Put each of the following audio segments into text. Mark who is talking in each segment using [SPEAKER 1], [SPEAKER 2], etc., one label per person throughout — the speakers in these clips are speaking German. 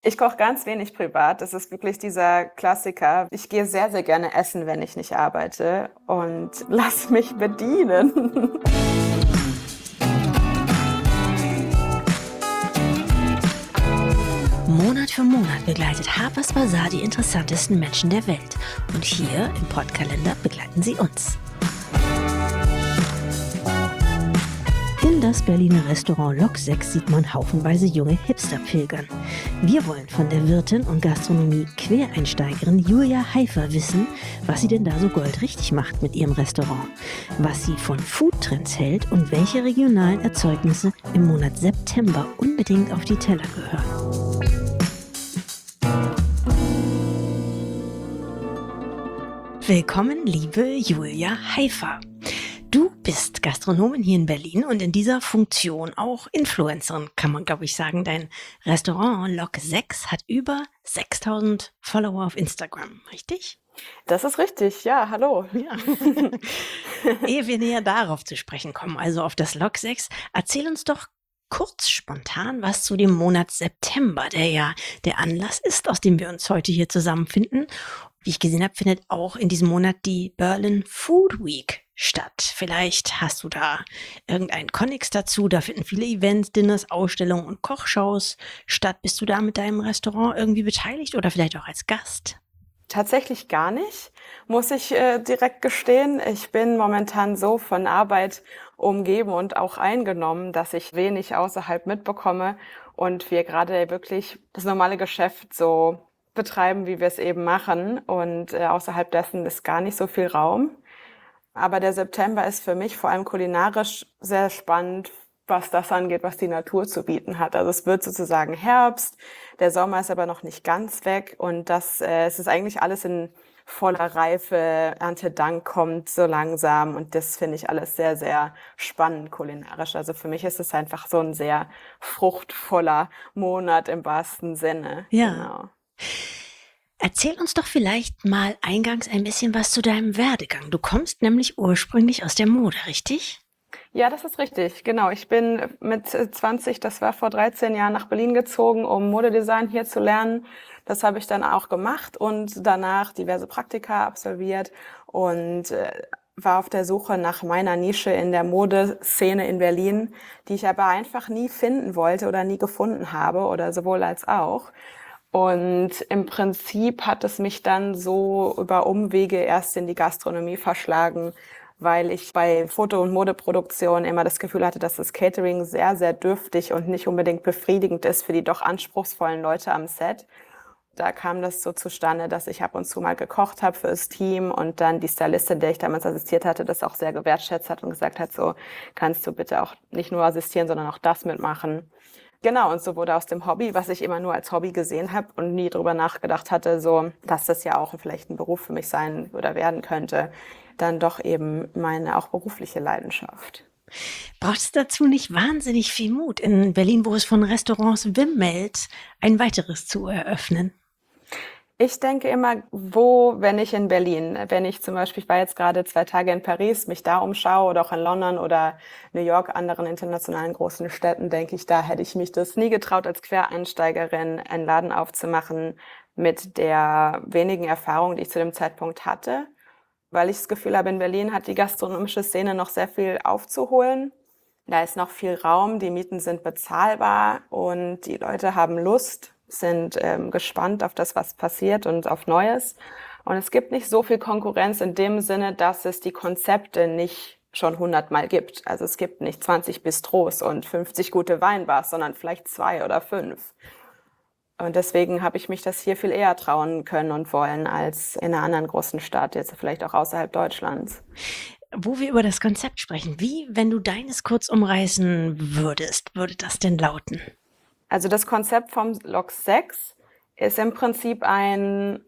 [SPEAKER 1] Ich koche ganz wenig privat. Das ist wirklich dieser Klassiker. Ich gehe sehr, sehr gerne essen, wenn ich nicht arbeite und lass mich bedienen.
[SPEAKER 2] Monat für Monat begleitet Harper's Bazaar die interessantesten Menschen der Welt. Und hier im Podkalender begleiten sie uns. In das Berliner Restaurant Lok 6 sieht man haufenweise junge Hipster pilgern. Wir wollen von der Wirtin und Gastronomie-Quereinsteigerin Julia Heifer wissen, was sie denn da so goldrichtig macht mit ihrem Restaurant, was sie von Foodtrends hält und welche regionalen Erzeugnisse im Monat September unbedingt auf die Teller gehören. Willkommen, liebe Julia Heifer. Du bist Gastronomin hier in Berlin und in dieser Funktion auch Influencerin, kann man glaube ich sagen. Dein Restaurant Lok 6 hat über 6000 Follower auf Instagram, richtig?
[SPEAKER 1] Das ist richtig, ja, hallo.
[SPEAKER 2] Ja. Ehe wir näher darauf zu sprechen kommen, also auf das Lok 6, erzähl uns doch kurz spontan was zu dem Monat September, der ja der Anlass ist, aus dem wir uns heute hier zusammenfinden. Wie ich gesehen habe, findet auch in diesem Monat die Berlin Food Week statt. Vielleicht hast du da irgendeinen Konnex dazu. Da finden viele Events, Dinners, Ausstellungen und Kochshows statt. Bist du da mit deinem Restaurant irgendwie beteiligt oder vielleicht auch als Gast?
[SPEAKER 1] Tatsächlich gar nicht, muss ich direkt gestehen. Ich bin momentan so von Arbeit umgeben und auch eingenommen, dass ich wenig außerhalb mitbekomme und wir gerade wirklich das normale Geschäft so betreiben, wie wir es eben machen. Und außerhalb dessen ist gar nicht so viel Raum. Aber der September ist für mich vor allem kulinarisch sehr spannend, was das angeht, was die Natur zu bieten hat. Also es wird sozusagen Herbst, der Sommer ist aber noch nicht ganz weg und es ist eigentlich alles in voller Reife. Erntedank kommt so langsam und das finde ich alles sehr, sehr spannend kulinarisch. Also für mich ist es einfach so ein sehr fruchtvoller Monat im wahrsten Sinne.
[SPEAKER 2] Ja.
[SPEAKER 1] Genau.
[SPEAKER 2] Erzähl uns doch vielleicht mal eingangs ein bisschen was zu deinem Werdegang. Du kommst nämlich ursprünglich aus der Mode, richtig?
[SPEAKER 1] Ja, das ist richtig. Genau. Ich bin mit 20, das war vor 13 Jahren, nach Berlin gezogen, um Modedesign hier zu lernen. Das habe ich dann auch gemacht und danach diverse Praktika absolviert und war auf der Suche nach meiner Nische in der Modeszene in Berlin, die ich aber einfach nie finden wollte oder nie gefunden habe oder sowohl als auch. Und im Prinzip hat es mich dann so über Umwege erst in die Gastronomie verschlagen, weil ich bei Foto- und Modeproduktion immer das Gefühl hatte, dass das Catering sehr, sehr dürftig und nicht unbedingt befriedigend ist für die doch anspruchsvollen Leute am Set. Da kam das so zustande, dass ich ab und zu mal gekocht habe für das Team und dann die Stylistin, der ich damals assistiert hatte, das auch sehr gewertschätzt hat und gesagt hat, so kannst du bitte auch nicht nur assistieren, sondern auch das mitmachen. Genau, und so wurde aus dem Hobby, was ich immer nur als Hobby gesehen habe und nie drüber nachgedacht hatte, so, dass das ja auch vielleicht ein Beruf für mich sein oder werden könnte, dann doch eben meine auch berufliche Leidenschaft.
[SPEAKER 2] Braucht es dazu nicht wahnsinnig viel Mut, in Berlin, wo es von Restaurants wimmelt, ein weiteres zu eröffnen?
[SPEAKER 1] Ich denke immer, wenn ich in Berlin, wenn ich zum Beispiel, ich war jetzt gerade 2 Tage in Paris, mich da umschaue oder auch in London oder New York, anderen internationalen großen Städten, denke ich, da hätte ich mich das nie getraut, als Quereinsteigerin einen Laden aufzumachen mit der wenigen Erfahrung, die ich zu dem Zeitpunkt hatte, weil ich das Gefühl habe, in Berlin hat die gastronomische Szene noch sehr viel aufzuholen. Da ist noch viel Raum, die Mieten sind bezahlbar und die Leute haben Lust, sind gespannt auf das, was passiert und auf Neues. Und es gibt nicht so viel Konkurrenz in dem Sinne, dass es die Konzepte nicht schon 100-mal gibt. Also es gibt nicht 20 Bistros und 50 gute Weinbars, sondern vielleicht 2 oder 5. Und deswegen habe ich mich das hier viel eher trauen können und wollen als in einer anderen großen Stadt, jetzt vielleicht auch außerhalb Deutschlands.
[SPEAKER 2] Wo wir über das Konzept sprechen, wie, wenn du deines kurz umreißen würdest, würde das denn lauten?
[SPEAKER 1] Also das Konzept vom Lok 6 ist im Prinzip ein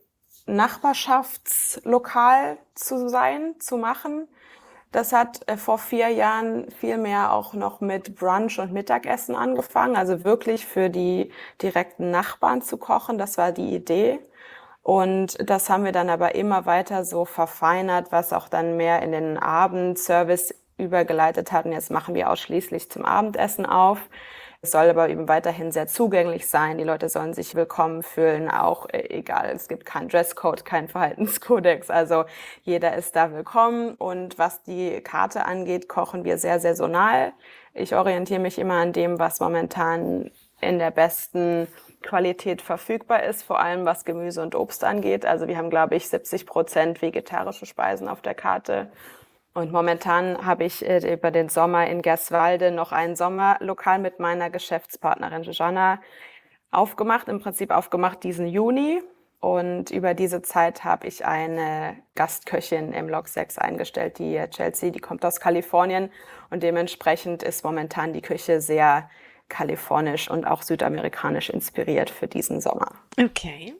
[SPEAKER 1] Nachbarschaftslokal zu machen. Das hat vor 4 Jahren viel mehr auch noch mit Brunch und Mittagessen angefangen, also wirklich für die direkten Nachbarn zu kochen. Das war die Idee. Und das haben wir dann aber immer weiter so verfeinert, was auch dann mehr in den Abendservice übergeleitet hat. Und jetzt machen wir ausschließlich zum Abendessen auf. Es soll aber eben weiterhin sehr zugänglich sein. Die Leute sollen sich willkommen fühlen, auch egal, es gibt keinen Dresscode, keinen Verhaltenskodex. Also jeder ist da willkommen. Und was die Karte angeht, kochen wir sehr saisonal. Ich orientiere mich immer an dem, was momentan in der besten Qualität verfügbar ist, vor allem was Gemüse und Obst angeht. Also wir haben, glaube ich, 70% vegetarische Speisen auf der Karte. Und momentan habe ich über den Sommer in Gerswalde noch ein Sommerlokal mit meiner Geschäftspartnerin Joanna aufgemacht, im Prinzip aufgemacht diesen Juni. Und über diese Zeit habe ich eine Gastköchin im Lok 6 eingestellt, die Chelsea, die kommt aus Kalifornien. Und dementsprechend ist momentan die Küche sehr kalifornisch und auch südamerikanisch inspiriert für diesen Sommer.
[SPEAKER 2] Okay.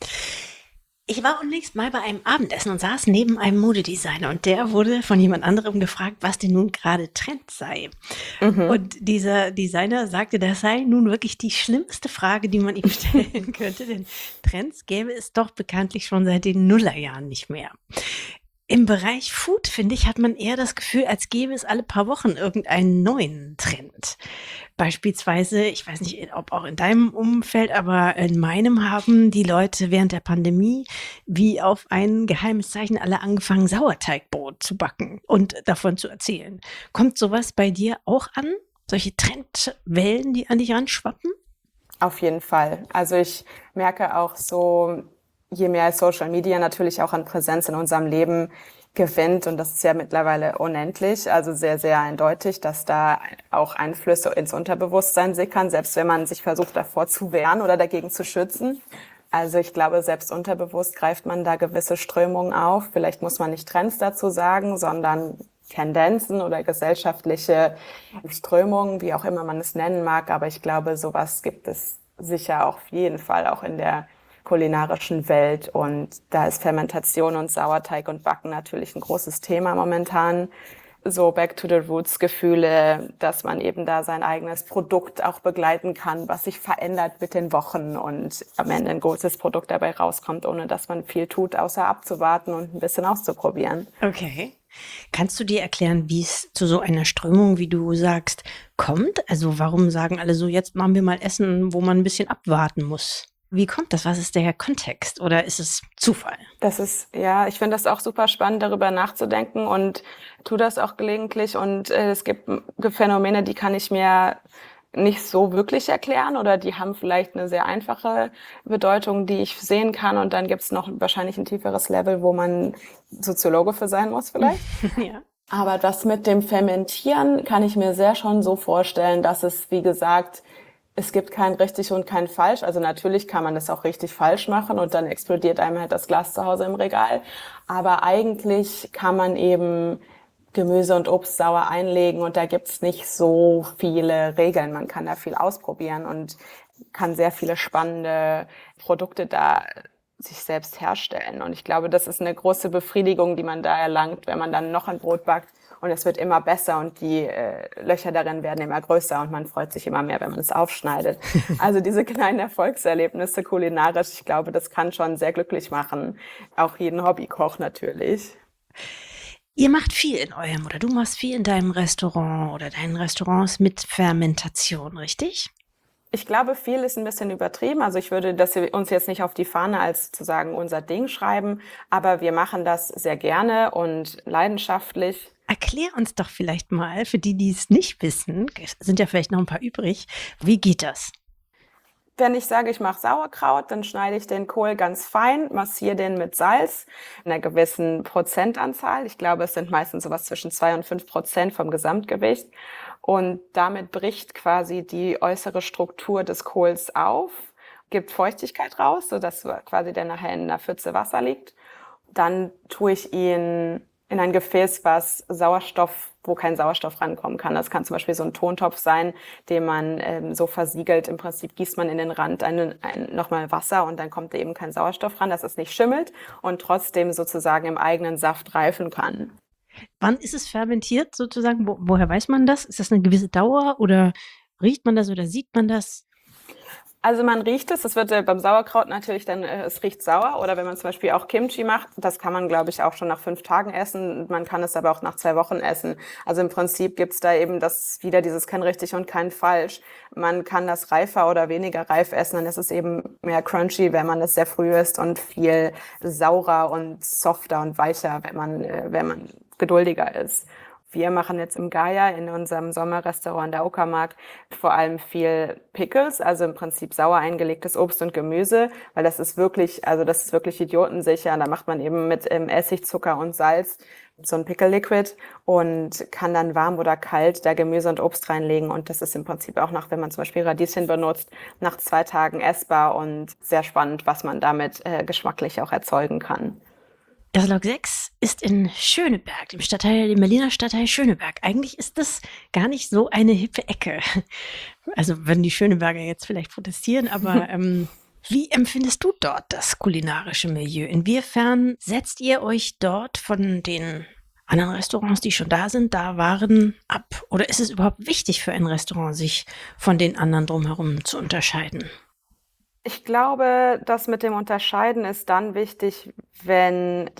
[SPEAKER 2] Ich war unlängst mal bei einem Abendessen und saß neben einem Modedesigner und der wurde von jemand anderem gefragt, was denn nun gerade Trend sei. Und dieser Designer sagte, das sei nun wirklich die schlimmste Frage, die man ihm stellen könnte, denn Trends gäbe es doch bekanntlich schon seit den Nullerjahren nicht mehr. Im Bereich Food, finde ich, hat man eher das Gefühl, als gäbe es alle paar Wochen irgendeinen neuen Trend. Beispielsweise, ich weiß nicht, ob auch in deinem Umfeld, aber in meinem haben die Leute während der Pandemie wie auf ein geheimes Zeichen alle angefangen, Sauerteigbrot zu backen und davon zu erzählen. Kommt sowas bei dir auch an? Solche Trendwellen, die an dich ranschwappen?
[SPEAKER 1] Auf jeden Fall. Also ich merke auch so, je mehr Social Media natürlich auch an Präsenz in unserem Leben gewinnt, und das ist ja mittlerweile unendlich, also sehr, sehr eindeutig, dass da auch Einflüsse ins Unterbewusstsein sickern, selbst wenn man sich versucht, davor zu wehren oder dagegen zu schützen. Also ich glaube, selbst unterbewusst greift man da gewisse Strömungen auf. Vielleicht muss man nicht Trends dazu sagen, sondern Tendenzen oder gesellschaftliche Strömungen, wie auch immer man es nennen mag. Aber ich glaube, sowas gibt es sicher auf jeden Fall auch in der kulinarischen Welt. Und da ist Fermentation und Sauerteig und Backen natürlich ein großes Thema momentan. So Back to the Roots Gefühle, dass man eben da sein eigenes Produkt auch begleiten kann, was sich verändert mit den Wochen und am Ende ein gutes Produkt dabei rauskommt, ohne dass man viel tut, außer abzuwarten und ein bisschen auszuprobieren.
[SPEAKER 2] Okay. Kannst du dir erklären, wie es zu so einer Strömung, wie du sagst, kommt? Also warum sagen alle so, jetzt machen wir mal Essen, wo man ein bisschen abwarten muss? Wie kommt das? Was ist der Kontext? Oder ist es Zufall?
[SPEAKER 1] Das ist, ja, ich finde das auch super spannend, darüber nachzudenken und tu das auch gelegentlich. Und es gibt Phänomene, die kann ich mir nicht so wirklich erklären oder die haben vielleicht eine sehr einfache Bedeutung, die ich sehen kann. Und dann gibt es noch wahrscheinlich ein tieferes Level, wo man Soziologe für sein muss vielleicht.
[SPEAKER 2] Ja.
[SPEAKER 1] Aber das mit dem Fermentieren kann ich mir sehr schon so vorstellen, dass es, wie gesagt, es gibt kein richtig und kein falsch. Also natürlich kann man das auch richtig falsch machen und dann explodiert einem halt das Glas zu Hause im Regal. Aber eigentlich kann man eben Gemüse und Obst sauer einlegen und da gibt's nicht so viele Regeln. Man kann da viel ausprobieren und kann sehr viele spannende Produkte da sich selbst herstellen. Und ich glaube, das ist eine große Befriedigung, die man da erlangt, wenn man dann noch ein Brot backt und es wird immer besser und die Löcher darin werden immer größer und man freut sich immer mehr, wenn man es aufschneidet. Also diese kleinen Erfolgserlebnisse kulinarisch, ich glaube, das kann schon sehr glücklich machen. Auch jeden Hobbykoch natürlich.
[SPEAKER 2] Ihr macht viel in eurem oder du machst viel in deinem Restaurant oder deinen Restaurants mit Fermentation, richtig?
[SPEAKER 1] Ich glaube, viel ist ein bisschen übertrieben. Also ich würde das uns jetzt nicht auf die Fahne als sozusagen unser Ding schreiben, aber wir machen das sehr gerne und leidenschaftlich.
[SPEAKER 2] Erklär uns doch vielleicht mal, für die, die es nicht wissen, es sind ja vielleicht noch ein paar übrig, wie geht das?
[SPEAKER 1] Wenn ich sage, ich mache Sauerkraut, dann schneide ich den Kohl ganz fein, massiere den mit Salz, einer gewissen Prozentanzahl. Ich glaube, es sind meistens sowas zwischen 2 und 5% vom Gesamtgewicht. Und damit bricht quasi die äußere Struktur des Kohls auf, gibt Feuchtigkeit raus, sodass quasi der nachher in einer Pfütze Wasser liegt. Dann tue ich ihn in ein Gefäß, wo kein Sauerstoff rankommen kann. Das kann zum Beispiel so ein Tontopf sein, den man so versiegelt. Im Prinzip gießt man in den Rand nochmal Wasser und dann kommt da eben kein Sauerstoff ran, dass es nicht schimmelt und trotzdem sozusagen im eigenen Saft reifen kann.
[SPEAKER 2] Wann ist es fermentiert sozusagen? Woher weiß man das? Ist das eine gewisse Dauer oder riecht man das oder sieht man das?
[SPEAKER 1] Also man riecht es, wird beim Sauerkraut natürlich dann, es riecht sauer. Oder wenn man zum Beispiel auch Kimchi macht, das kann man, glaube ich, auch schon nach 5 Tagen essen. Man kann es aber auch nach 2 Wochen essen. Also im Prinzip gibt's da eben wieder dieses kein richtig und kein falsch. Man kann das reifer oder weniger reif essen, dann ist es eben mehr crunchy, wenn man es sehr früh isst, und viel saurer und softer und weicher, wenn man geduldiger ist. Wir machen jetzt im Gaia in unserem Sommerrestaurant in der Uckermark vor allem viel Pickles, also im Prinzip sauer eingelegtes Obst und Gemüse, weil das ist wirklich idiotensicher. Da macht man eben mit Essig, Zucker und Salz so ein Pickle Liquid und kann dann warm oder kalt da Gemüse und Obst reinlegen. Und das ist im Prinzip auch wenn man zum Beispiel Radieschen benutzt, nach 2 Tagen essbar und sehr spannend, was man damit geschmacklich auch erzeugen kann.
[SPEAKER 2] Das Log 6 ist in Schöneberg, dem Berliner Stadtteil Schöneberg. Eigentlich ist das gar nicht so eine hippe Ecke. Also würden die Schöneberger jetzt vielleicht protestieren, aber wie empfindest du dort das kulinarische Milieu? Inwiefern setzt ihr euch dort von den anderen Restaurants, die schon da waren, ab? Oder ist es überhaupt wichtig für ein Restaurant, sich von den anderen drumherum zu unterscheiden?
[SPEAKER 1] Ich glaube, das mit dem Unterscheiden ist dann wichtig, wenn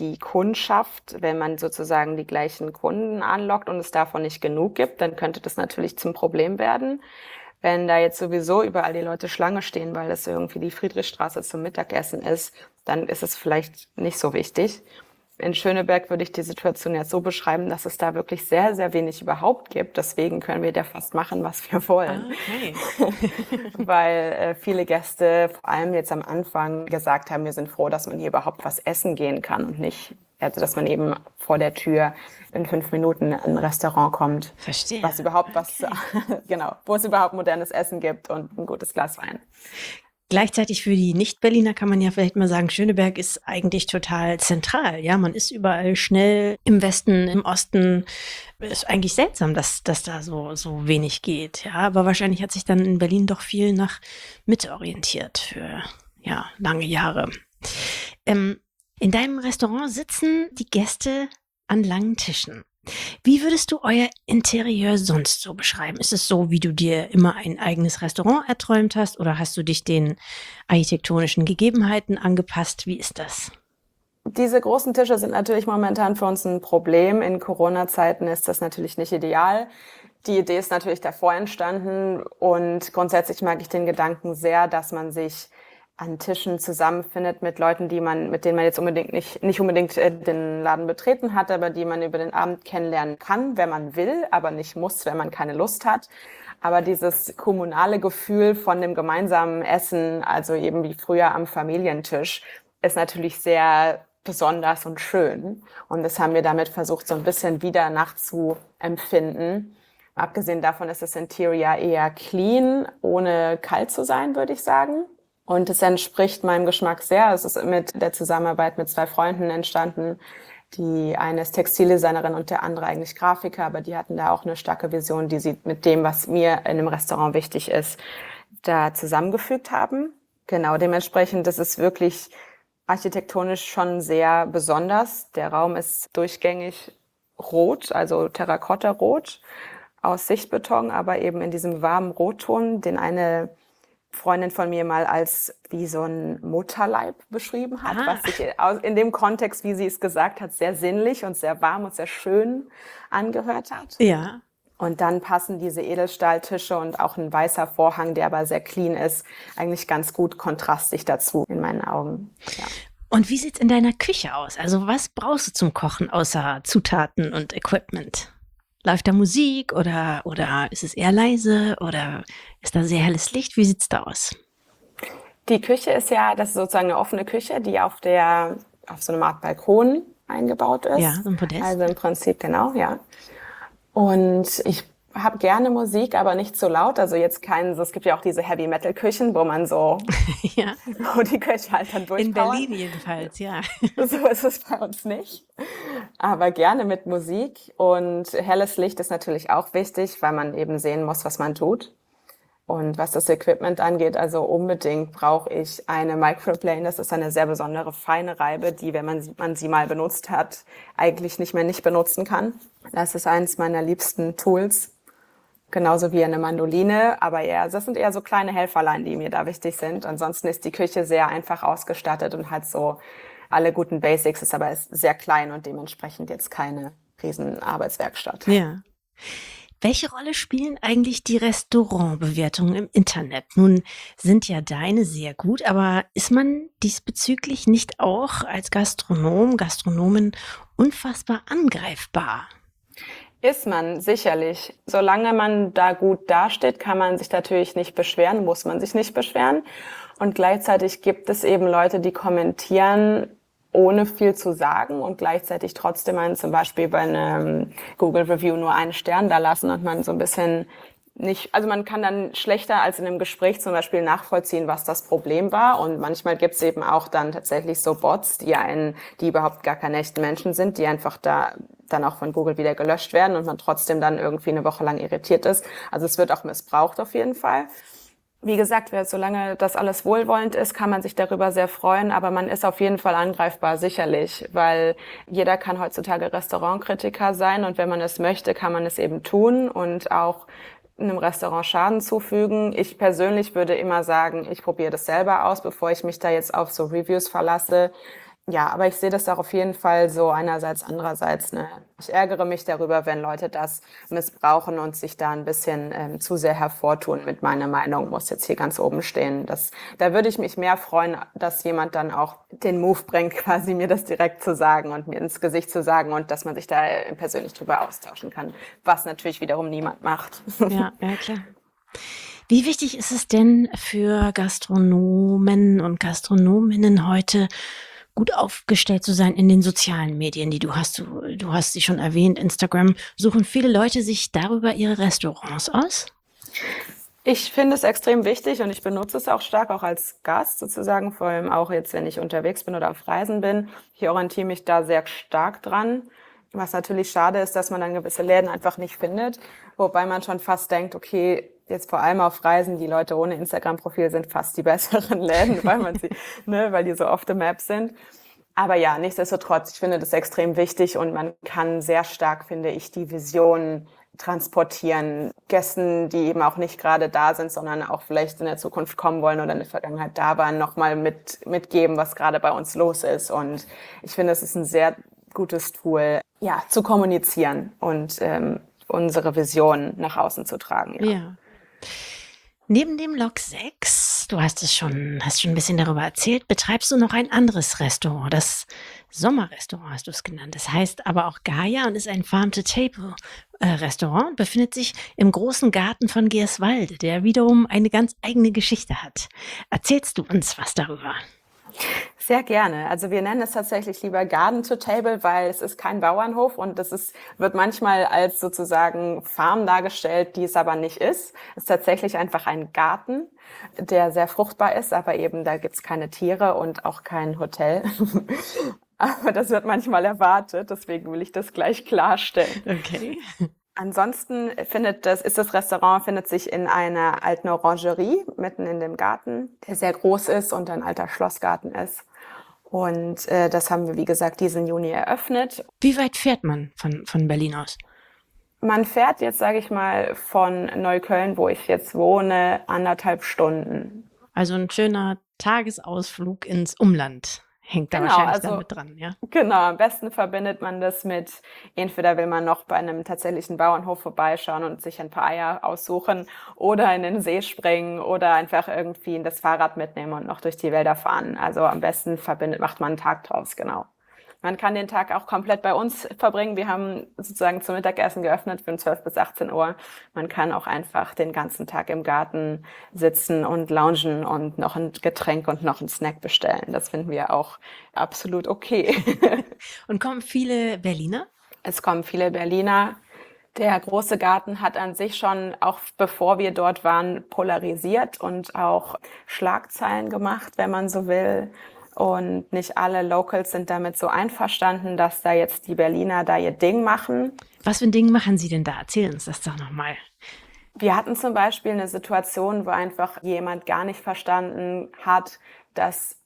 [SPEAKER 1] man sozusagen die gleichen Kunden anlockt und es davon nicht genug gibt, dann könnte das natürlich zum Problem werden. Wenn da jetzt sowieso überall die Leute Schlange stehen, weil das irgendwie die Friedrichstraße zum Mittagessen ist, dann ist es vielleicht nicht so wichtig. In Schöneberg würde ich die Situation jetzt so beschreiben, dass es da wirklich sehr, sehr wenig überhaupt gibt. Deswegen können wir da fast machen, was wir wollen.
[SPEAKER 2] Okay.
[SPEAKER 1] Weil viele Gäste, vor allem jetzt am Anfang, gesagt haben, wir sind froh, dass man hier überhaupt was essen gehen kann und nicht, also dass man eben vor der Tür in 5 Minuten in ein Restaurant kommt.
[SPEAKER 2] Verstehe.
[SPEAKER 1] Genau, wo es überhaupt modernes Essen gibt und ein gutes Glas Wein.
[SPEAKER 2] Gleichzeitig für die Nicht-Berliner kann man ja vielleicht mal sagen, Schöneberg ist eigentlich total zentral. Ja, man ist überall schnell im Westen, im Osten. Ist eigentlich seltsam, dass da so wenig geht. Ja, aber wahrscheinlich hat sich dann in Berlin doch viel nach Mitte orientiert für, ja, lange Jahre. In deinem Restaurant sitzen die Gäste an langen Tischen. Wie würdest du euer Interieur sonst so beschreiben? Ist es so, wie du dir immer ein eigenes Restaurant erträumt hast, oder hast du dich den architektonischen Gegebenheiten angepasst? Wie ist das?
[SPEAKER 1] Diese großen Tische sind natürlich momentan für uns ein Problem. In Corona-Zeiten ist das natürlich nicht ideal. Die Idee ist natürlich davor entstanden und grundsätzlich mag ich den Gedanken sehr, dass man sich an Tischen zusammenfindet mit Leuten, mit denen man jetzt nicht unbedingt den Laden betreten hat, aber die man über den Abend kennenlernen kann, wenn man will, aber nicht muss, wenn man keine Lust hat. Aber dieses kommunale Gefühl von dem gemeinsamen Essen, also eben wie früher am Familientisch, ist natürlich sehr besonders und schön. Und das haben wir damit versucht, so ein bisschen wieder nachzuempfinden. Abgesehen davon ist das Interior eher clean, ohne kalt zu sein, würde ich sagen. Und es entspricht meinem Geschmack sehr. Es ist mit der Zusammenarbeit mit 2 Freunden entstanden. Die eine ist Textildesignerin und der andere eigentlich Grafiker, aber die hatten da auch eine starke Vision, die sie mit dem, was mir in einem Restaurant wichtig ist, da zusammengefügt haben. Genau, dementsprechend, das ist wirklich architektonisch schon sehr besonders. Der Raum ist durchgängig rot, also Terrakottarot aus Sichtbeton, aber eben in diesem warmen Rotton, den eine Freundin von mir mal als wie so ein Mutterleib beschrieben hat, was sich in dem Kontext, wie sie es gesagt hat, sehr sinnlich und sehr warm und sehr schön angehört hat.
[SPEAKER 2] Ja.
[SPEAKER 1] Und dann passen diese Edelstahltische und auch ein weißer Vorhang, der aber sehr clean ist, eigentlich ganz gut kontrastig dazu in meinen Augen. Ja.
[SPEAKER 2] Und wie sieht's in deiner Küche aus? Also was brauchst du zum Kochen außer Zutaten und Equipment? Läuft da Musik oder ist es eher leise oder ist da sehr helles Licht? Wie sieht's da aus?
[SPEAKER 1] Die Küche das ist sozusagen eine offene Küche, die auf so einer Art Balkon eingebaut ist.
[SPEAKER 2] Ja, so ein Podest.
[SPEAKER 1] Also im Prinzip, genau, ja. Und ich habe gerne Musik, aber nicht so laut. Also jetzt es gibt ja auch diese Heavy-Metal-Küchen, wo man
[SPEAKER 2] Ja.
[SPEAKER 1] wo die Köche halt dann durchpowern.
[SPEAKER 2] In Berlin jedenfalls, ja.
[SPEAKER 1] So ist es bei uns nicht. Aber gerne mit Musik. Und helles Licht ist natürlich auch wichtig, weil man eben sehen muss, was man tut. Und was das Equipment angeht, also unbedingt brauche ich eine Microplane. Das ist eine sehr besondere, feine Reibe, die, wenn man sie mal benutzt hat, eigentlich nicht benutzen kann. Das ist eins meiner liebsten Tools. genauso wie eine Mandoline, aber das sind eher so kleine Helferlein, die mir da wichtig sind. Ansonsten ist die Küche sehr einfach ausgestattet und hat so alle guten Basics, ist aber sehr klein und dementsprechend jetzt keine riesen Arbeitswerkstatt.
[SPEAKER 2] Ja. Welche Rolle spielen eigentlich die Restaurantbewertungen im Internet? Nun sind ja deine sehr gut, aber ist man diesbezüglich nicht auch als Gastronom, Gastronomin unfassbar angreifbar?
[SPEAKER 1] Ist man sicherlich. Solange man da gut dasteht, kann man sich natürlich nicht beschweren, muss man sich nicht beschweren. Und gleichzeitig gibt es eben Leute, die kommentieren, ohne viel zu sagen und gleichzeitig trotzdem einen zum Beispiel bei einem Google Review nur einen Stern da lassen und man so ein bisschen nicht, also man kann dann schlechter als in einem Gespräch zum Beispiel nachvollziehen, was das Problem war. Und manchmal gibt es eben auch dann tatsächlich so Bots, die überhaupt gar keine echten Menschen sind, die einfach da dann auch von Google wieder gelöscht werden und man trotzdem dann irgendwie eine Woche lang irritiert ist. Also es wird auch missbraucht auf jeden Fall. Wie gesagt, solange das alles wohlwollend ist, kann man sich darüber sehr freuen, aber man ist auf jeden Fall angreifbar, sicherlich, weil jeder kann heutzutage Restaurantkritiker sein und wenn man es möchte, kann man es eben tun und auch einem Restaurant Schaden zufügen. Ich persönlich würde immer sagen, ich probiere das selber aus, bevor ich mich da jetzt auf so Reviews verlasse. Ja, aber ich sehe das auch auf jeden Fall so einerseits, andererseits. Ne? Ich ärgere mich darüber, wenn Leute das missbrauchen und sich da ein bisschen zu sehr hervortun mit meiner Meinung, muss jetzt hier ganz oben stehen. Da würde ich mich mehr freuen, dass jemand dann auch den Move bringt, quasi mir das direkt zu sagen und mir ins Gesicht zu sagen und dass man sich da persönlich drüber austauschen kann, was natürlich wiederum niemand macht.
[SPEAKER 2] Ja, ja, klar. Wie wichtig ist es denn für Gastronomen und Gastronominnen heute, gut aufgestellt zu sein in den sozialen Medien, die du hast? Du hast sie schon erwähnt, Instagram. Suchen viele Leute sich darüber ihre Restaurants aus?
[SPEAKER 1] Ich finde es extrem wichtig und ich benutze es auch stark, auch als Gast sozusagen, vor allem auch jetzt, wenn ich unterwegs bin oder auf Reisen bin. Ich orientiere mich da sehr stark dran. Was natürlich schade ist, dass man dann gewisse Läden einfach nicht findet, wobei man schon fast denkt, okay, jetzt vor allem auf Reisen, die Leute ohne Instagram-Profil sind fast die besseren Läden, weil die so off the map sind. Aber ja, nichtsdestotrotz, ich finde das extrem wichtig und man kann sehr stark, finde ich, die Vision transportieren. Gästen, die eben auch nicht gerade da sind, sondern auch vielleicht in der Zukunft kommen wollen oder in der Vergangenheit da waren, nochmal mitgeben, was gerade bei uns los ist. Und ich finde, es ist ein sehr gutes Tool, ja, zu kommunizieren und unsere Vision nach außen zu tragen. Ja.
[SPEAKER 2] Ja. Neben dem Lok 6, hast schon ein bisschen darüber erzählt, betreibst du noch ein anderes Restaurant, das Sommerrestaurant hast du es genannt. Das heißt aber auch Gaia und ist ein Farm-to-Table-Restaurant und befindet sich im großen Garten von Gerswalde, der wiederum eine ganz eigene Geschichte hat. Erzählst du uns was darüber?
[SPEAKER 1] Sehr gerne. Also wir nennen es tatsächlich lieber Garden to Table, weil es ist kein Bauernhof und wird manchmal als sozusagen Farm dargestellt, die es aber nicht ist. Es ist tatsächlich einfach ein Garten, der sehr fruchtbar ist, aber eben da gibt's keine Tiere und auch kein Hotel. Aber das wird manchmal erwartet, deswegen will ich das gleich klarstellen.
[SPEAKER 2] Okay.
[SPEAKER 1] Ansonsten das Restaurant findet sich in einer alten Orangerie mitten in dem Garten, der sehr groß ist und ein alter Schlossgarten ist. Und das haben wir, wie gesagt, diesen Juni eröffnet.
[SPEAKER 2] Wie weit fährt man von Berlin aus?
[SPEAKER 1] Man fährt jetzt, sage ich mal, von Neukölln, wo ich jetzt wohne, 1,5 Stunden.
[SPEAKER 2] Also ein schöner Tagesausflug ins Umland. Hängt da wahrscheinlich damit dran, ja?
[SPEAKER 1] Genau, am besten verbindet man das mit, entweder will man noch bei einem tatsächlichen Bauernhof vorbeischauen und sich ein paar Eier aussuchen oder in den See springen oder einfach irgendwie das Fahrrad mitnehmen und noch durch die Wälder fahren. Also am besten macht man einen Tag draus, genau. Man kann den Tag auch komplett bei uns verbringen. Wir haben sozusagen zum Mittagessen geöffnet von 12 bis 18 Uhr. Man kann auch einfach den ganzen Tag im Garten sitzen und loungen und noch ein Getränk und noch einen Snack bestellen. Das finden wir auch absolut okay.
[SPEAKER 2] Und kommen viele Berliner?
[SPEAKER 1] Es kommen viele Berliner. Der große Garten hat an sich schon, auch bevor wir dort waren, polarisiert und auch Schlagzeilen gemacht, wenn man so will. Und nicht alle Locals sind damit so einverstanden, dass da jetzt die Berliner da ihr Ding machen.
[SPEAKER 2] Was für ein Ding machen Sie denn da? Erzähl uns das doch nochmal.
[SPEAKER 1] Wir hatten zum Beispiel eine Situation, wo einfach jemand gar nicht verstanden hat, dass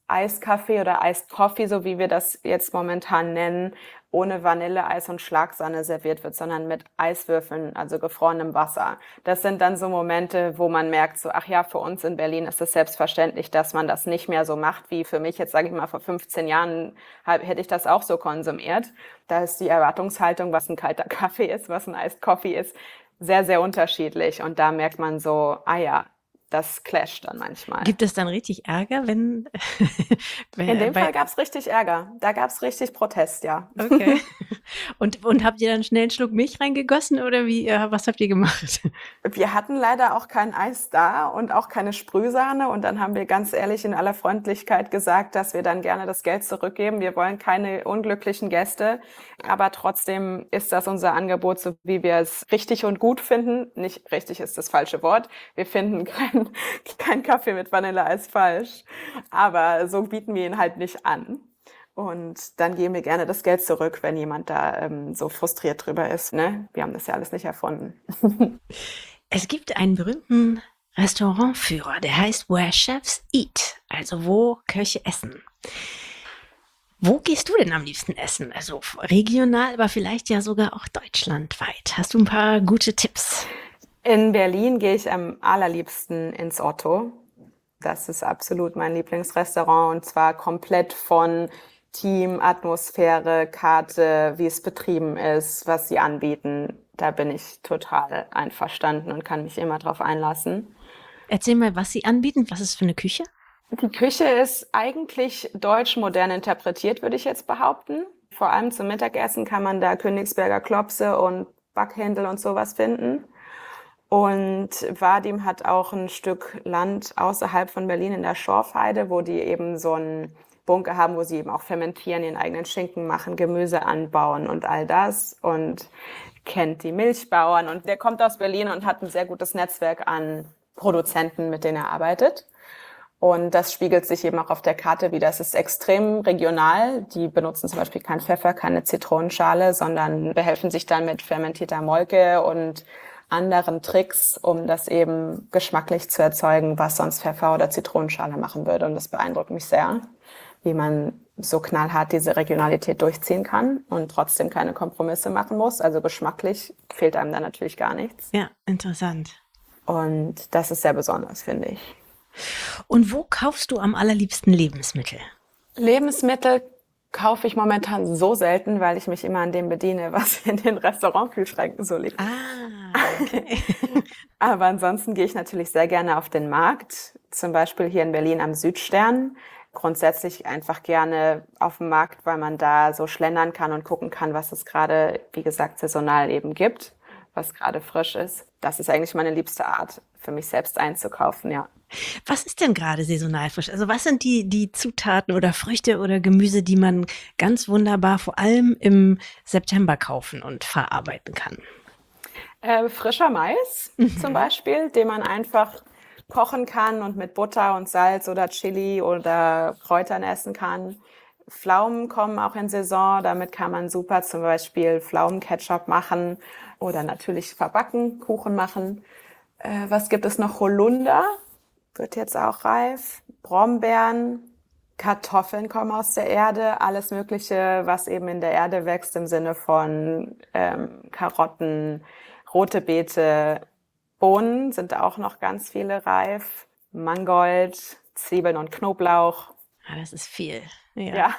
[SPEAKER 1] Eiskaffee oder Iced Coffee, so wie wir das jetzt momentan nennen, ohne Vanilleeis und Schlagsahne serviert wird, sondern mit Eiswürfeln, also gefrorenem Wasser. Das sind dann so Momente, wo man merkt, so, ach ja, für uns in Berlin ist es selbstverständlich, dass man das nicht mehr so macht, wie für mich jetzt, sage ich mal, vor 15 Jahren hätte ich das auch so konsumiert. Da ist die Erwartungshaltung, was ein kalter Kaffee ist, was ein Iced Coffee ist, sehr, sehr unterschiedlich. Und da merkt man so, ah ja, das clasht dann manchmal.
[SPEAKER 2] Gibt es dann richtig Ärger, wenn
[SPEAKER 1] In dem Fall
[SPEAKER 2] bei
[SPEAKER 1] gab's richtig Ärger. Da gab's richtig Protest, ja.
[SPEAKER 2] okay. Und habt ihr dann schnell einen Schluck Milch reingegossen oder wie, was habt ihr gemacht?
[SPEAKER 1] Wir hatten leider auch kein Eis da und auch keine Sprühsahne. Und dann haben wir ganz ehrlich in aller Freundlichkeit gesagt, dass wir dann gerne das Geld zurückgeben. Wir wollen keine unglücklichen Gäste. Aber trotzdem ist das unser Angebot, so wie wir es richtig und gut finden. Nicht richtig ist das falsche Wort. Wir finden kein Kaffee mit Vanilleeis falsch. Aber so bieten wir ihn halt nicht an. Und dann geben wir gerne das Geld zurück, wenn jemand da so frustriert drüber ist. Ne? Wir haben das ja alles nicht erfunden.
[SPEAKER 2] Es gibt einen berühmten Restaurantführer, der heißt Where Chefs Eat, also wo Köche essen. Wo gehst du denn am liebsten essen? Also regional, aber vielleicht ja sogar auch deutschlandweit. Hast du ein paar gute Tipps?
[SPEAKER 1] In Berlin gehe ich am allerliebsten ins Otto. Das ist absolut mein Lieblingsrestaurant und zwar komplett von Team, Atmosphäre, Karte, wie es betrieben ist, was sie anbieten. Da bin ich total einverstanden und kann mich immer drauf einlassen.
[SPEAKER 2] Erzähl mal, was sie anbieten. Was ist für eine Küche?
[SPEAKER 1] Die Küche ist eigentlich deutsch modern interpretiert, würde ich jetzt behaupten. Vor allem zum Mittagessen kann man da Königsberger Klopse und Backhändel und sowas finden. Und Vadim hat auch ein Stück Land außerhalb von Berlin in der Schorfheide, wo die eben so einen Bunker haben, wo sie eben auch fermentieren, ihren eigenen Schinken machen, Gemüse anbauen und all das und kennt die Milchbauern. Und der kommt aus Berlin und hat ein sehr gutes Netzwerk an Produzenten, mit denen er arbeitet. Und das spiegelt sich eben auch auf der Karte wider. Es ist extrem regional. Die benutzen zum Beispiel keinen Pfeffer, keine Zitronenschale, sondern behelfen sich dann mit fermentierter Molke und anderen Tricks, um das eben geschmacklich zu erzeugen, was sonst Pfeffer oder Zitronenschale machen würde. Und das beeindruckt mich sehr, wie man so knallhart diese Regionalität durchziehen kann und trotzdem keine Kompromisse machen muss. Also geschmacklich fehlt einem da natürlich gar nichts.
[SPEAKER 2] Ja, interessant.
[SPEAKER 1] Und das ist sehr besonders, finde ich.
[SPEAKER 2] Und wo kaufst du am allerliebsten Lebensmittel?
[SPEAKER 1] Lebensmittel kaufe ich momentan so selten, weil ich mich immer an dem bediene, was in den Restaurantkühlschränken so liegt.
[SPEAKER 2] Okay.
[SPEAKER 1] Aber ansonsten gehe ich natürlich sehr gerne auf den Markt, zum Beispiel hier in Berlin am Südstern. Grundsätzlich einfach gerne auf dem Markt, weil man da so schlendern kann und gucken kann, was es gerade, wie gesagt, saisonal eben gibt, was gerade frisch ist. Das ist eigentlich meine liebste Art, für mich selbst einzukaufen, ja.
[SPEAKER 2] Was ist denn gerade saisonal frisch? Also was sind die Zutaten oder Früchte oder Gemüse, die man ganz wunderbar vor allem im September kaufen und verarbeiten kann?
[SPEAKER 1] Frischer Mais zum Beispiel, den man einfach kochen kann und mit Butter und Salz oder Chili oder Kräutern essen kann. Pflaumen kommen auch in Saison, damit kann man super zum Beispiel Pflaumenketchup machen oder natürlich verbacken, Kuchen machen. Was gibt es noch? Holunder wird jetzt auch reif. Brombeeren, Kartoffeln kommen aus der Erde, alles Mögliche, was eben in der Erde wächst im Sinne von Karotten, rote Beete, Bohnen sind auch noch ganz viele reif. Mangold, Zwiebeln und Knoblauch.
[SPEAKER 2] Ah, das ist viel. Ja.
[SPEAKER 1] Ja,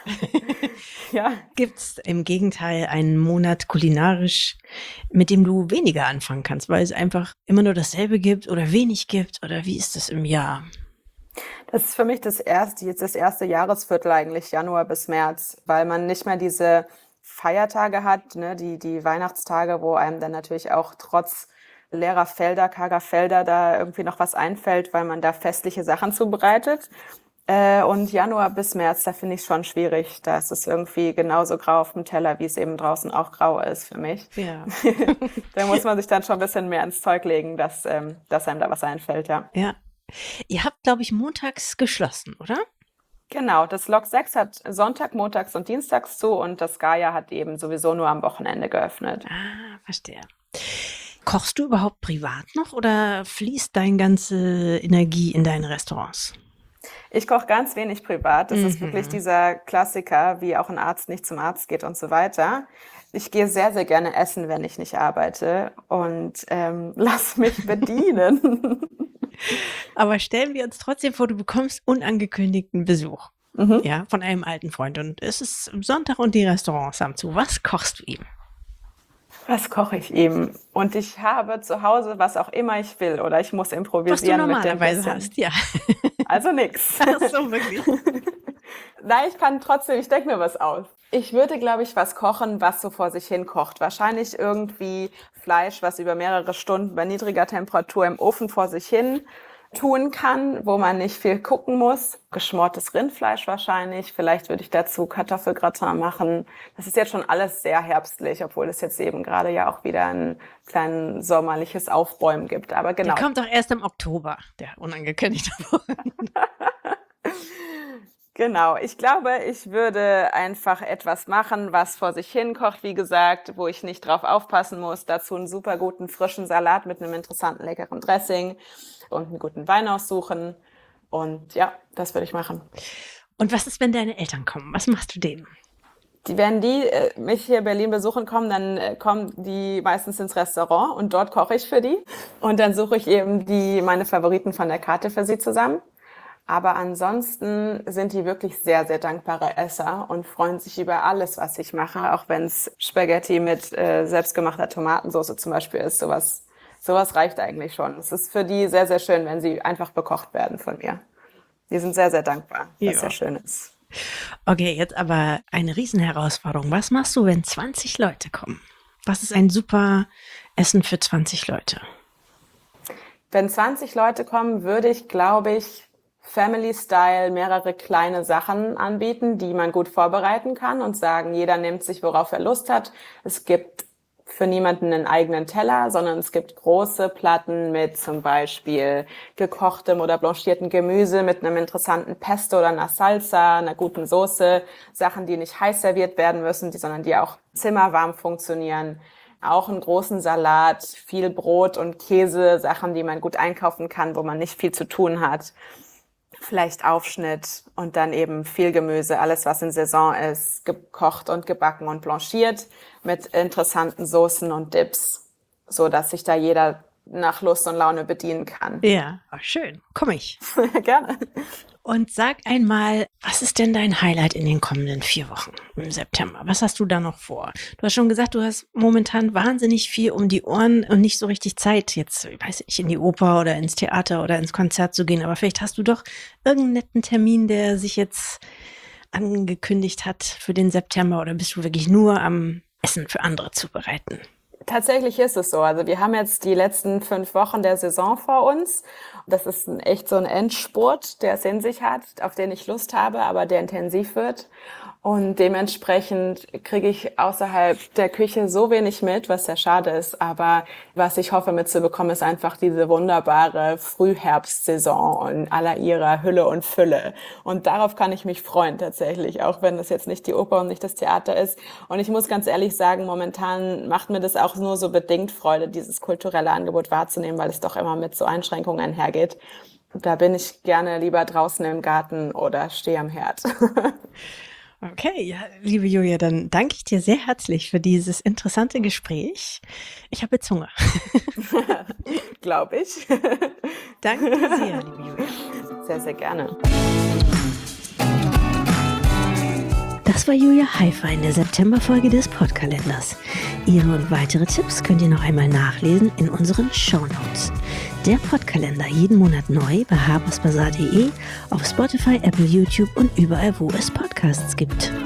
[SPEAKER 1] ja.
[SPEAKER 2] Gibt es im Gegenteil einen Monat kulinarisch, mit dem du weniger anfangen kannst, weil es einfach immer nur dasselbe gibt oder wenig gibt? Oder wie ist das im Jahr?
[SPEAKER 1] Das ist für mich jetzt das erste Jahresviertel eigentlich, Januar bis März, weil man nicht mehr diese Feiertage hat, ne, die Weihnachtstage, wo einem dann natürlich auch trotz leerer Felder, karger Felder da irgendwie noch was einfällt, weil man da festliche Sachen zubereitet. Und Januar bis März, da finde ich es schon schwierig. Da ist es irgendwie genauso grau auf dem Teller, wie es eben draußen auch grau ist für mich.
[SPEAKER 2] Ja.
[SPEAKER 1] Da muss man sich dann schon ein bisschen mehr ins Zeug legen, dass einem da was einfällt, ja.
[SPEAKER 2] Ja. Ihr habt, glaube ich, montags geschlossen, oder?
[SPEAKER 1] Genau, das Lok 6 hat Sonntag, montags und dienstags zu und das Gaia hat eben sowieso nur am Wochenende geöffnet.
[SPEAKER 2] Ah, verstehe. Kochst du überhaupt privat noch oder fließt deine ganze Energie in deine Restaurants?
[SPEAKER 1] Ich koche ganz wenig privat. Das ist wirklich
[SPEAKER 2] Mhm.
[SPEAKER 1] dieser Klassiker, wie auch ein Arzt nicht zum Arzt geht und so weiter. Ich gehe sehr, sehr gerne essen, wenn ich nicht arbeite und lass mich bedienen.
[SPEAKER 2] Aber stellen wir uns trotzdem vor, du bekommst unangekündigten Besuch,
[SPEAKER 1] Mhm.
[SPEAKER 2] ja, von einem alten Freund und es ist Sonntag und die Restaurants haben zu. Was kochst du ihm?
[SPEAKER 1] Was koche ich ihm? Und ich habe zu Hause, was auch immer ich will, oder ich muss
[SPEAKER 2] Was du
[SPEAKER 1] improvisieren mit dem
[SPEAKER 2] normalerweise
[SPEAKER 1] bisschen.
[SPEAKER 2] hast, ja.
[SPEAKER 1] Also nix.
[SPEAKER 2] Ach so, wirklich.
[SPEAKER 1] Nein, ich kann trotzdem, ich denke mir was aus. Ich würde, glaube ich, was kochen, was so vor sich hin kocht. Wahrscheinlich irgendwie Fleisch, was über mehrere Stunden bei niedriger Temperatur im Ofen vor sich hin tun kann, wo man nicht viel gucken muss. Geschmortes Rindfleisch wahrscheinlich. Vielleicht würde ich dazu Kartoffelgratin machen. Das ist jetzt schon alles sehr herbstlich, obwohl es jetzt eben gerade ja auch wieder ein kleines sommerliches Aufbäumen gibt. Aber
[SPEAKER 2] Der
[SPEAKER 1] genau.
[SPEAKER 2] kommt doch erst im Oktober, der unangekündigte Woche.
[SPEAKER 1] Genau, ich glaube, ich würde einfach etwas machen, was vor sich hin kocht, wie gesagt, wo ich nicht drauf aufpassen muss. Dazu einen super guten frischen Salat mit einem interessanten, leckeren Dressing und einen guten Wein aussuchen. Und ja, das würde ich machen.
[SPEAKER 2] Und was ist, wenn deine Eltern kommen? Was machst du denen?
[SPEAKER 1] Wenn die mich hier in Berlin besuchen kommen, dann kommen die meistens ins Restaurant und dort koche ich für die. Und dann suche ich eben meine Favoriten von der Karte für sie zusammen. Aber ansonsten sind die wirklich sehr, sehr dankbare Esser und freuen sich über alles, was ich mache, auch wenn es Spaghetti mit selbstgemachter Tomatensauce zum Beispiel ist. Sowas reicht eigentlich schon. Es ist für die sehr, sehr schön, wenn sie einfach bekocht werden von mir. Die sind sehr, sehr dankbar, was
[SPEAKER 2] Ja.
[SPEAKER 1] sehr schön ist.
[SPEAKER 2] Okay, jetzt aber eine Riesenherausforderung. Was machst du, wenn 20 Leute kommen? Was ist ein super Essen für 20 Leute?
[SPEAKER 1] Wenn 20 Leute kommen, würde ich, glaube ich, Family-Style mehrere kleine Sachen anbieten, die man gut vorbereiten kann und sagen, jeder nimmt sich, worauf er Lust hat. Es gibt für niemanden einen eigenen Teller, sondern es gibt große Platten mit zum Beispiel gekochtem oder blanchiertem Gemüse mit einem interessanten Pesto oder einer Salsa, einer guten Soße, Sachen, die nicht heiß serviert werden müssen, sondern die auch zimmerwarm funktionieren. Auch einen großen Salat, viel Brot und Käse, Sachen, die man gut einkaufen kann, wo man nicht viel zu tun hat. Vielleicht Aufschnitt und dann eben viel Gemüse, alles was in Saison ist, gekocht und gebacken und blanchiert mit interessanten Soßen und Dips, so dass sich da jeder nach Lust und Laune bedienen kann.
[SPEAKER 2] Ja, schön. Komm ich.
[SPEAKER 1] Gerne.
[SPEAKER 2] Und sag einmal, was ist denn dein Highlight in den kommenden 4 Wochen im September? Was hast du da noch vor? Du hast schon gesagt, du hast momentan wahnsinnig viel um die Ohren und nicht so richtig Zeit, jetzt, ich weiß nicht, in die Oper oder ins Theater oder ins Konzert zu gehen. Aber vielleicht hast du doch irgendeinen netten Termin, der sich jetzt angekündigt hat für den September, oder bist du wirklich nur am Essen für andere zubereiten?
[SPEAKER 1] Tatsächlich ist es so. Also wir haben jetzt die letzten 5 Wochen der Saison vor uns. Das ist echt so ein Endspurt, der es in sich hat, auf den ich Lust habe, aber der intensiv wird. Und dementsprechend kriege ich außerhalb der Küche so wenig mit, was sehr schade ist. Aber was ich hoffe mitzubekommen, ist einfach diese wunderbare Frühherbstsaison in aller ihrer Hülle und Fülle. Und darauf kann ich mich freuen tatsächlich, auch wenn das jetzt nicht die Oper und nicht das Theater ist. Und ich muss ganz ehrlich sagen, momentan macht mir das auch nur so bedingt Freude, dieses kulturelle Angebot wahrzunehmen, weil es doch immer mit so Einschränkungen einhergeht. Da bin ich gerne lieber draußen im Garten oder stehe am Herd.
[SPEAKER 2] Okay, ja, liebe Julia, dann danke ich dir sehr herzlich für dieses interessante Gespräch. Ich habe jetzt Hunger.
[SPEAKER 1] Glaube ich.
[SPEAKER 2] Danke dir sehr, liebe Julia.
[SPEAKER 1] Sehr, sehr gerne.
[SPEAKER 2] Das war Julia Haifer in der Septemberfolge des Podkalenders. Ihre und weitere Tipps könnt ihr noch einmal nachlesen in unseren Shownotes. Der Podkalender jeden Monat neu bei habersbasar.de, auf Spotify, Apple, YouTube und überall, wo es Podcasts gibt.